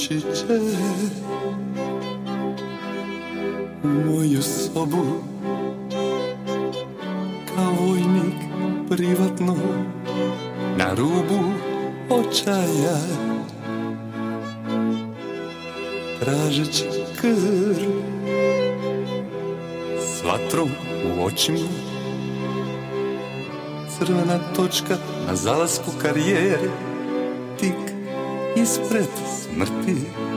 doći će u moju sobu kao vojnik privatno na rubu očaja, tražeći krv s vatrom u očima, crvena točka na zalasku karijere, tik ispred smrti.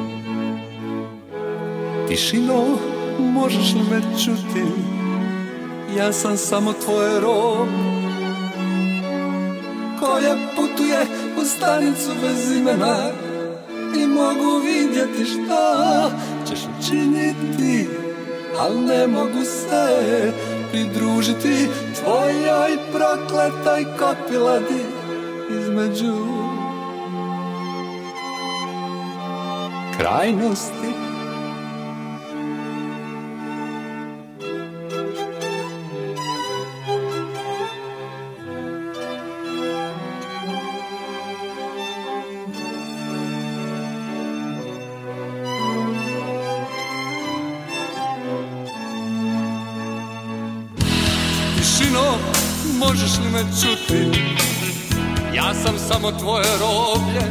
Tišino, možeš li me čuti? Ja sam samo tvoj rob koja putuje u stanicu bez imena i mogu vidjeti šta ćeš učiniti, al ne mogu se pridružiti tvojoj prokletoj kopiladi između krajnosti. Tišino, možeš li me čuti? Ja sam samo tvoje roblje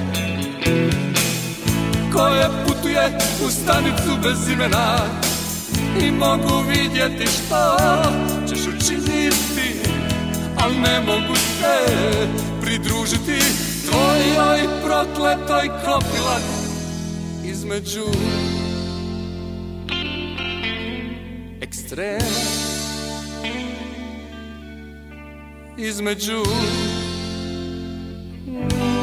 koje putuje u stanicu bez imena i mogu vidjeti što ćeš učiniti, al ne mogu se pridružiti tvojoj prokletoj kopiladi između ekstrema, između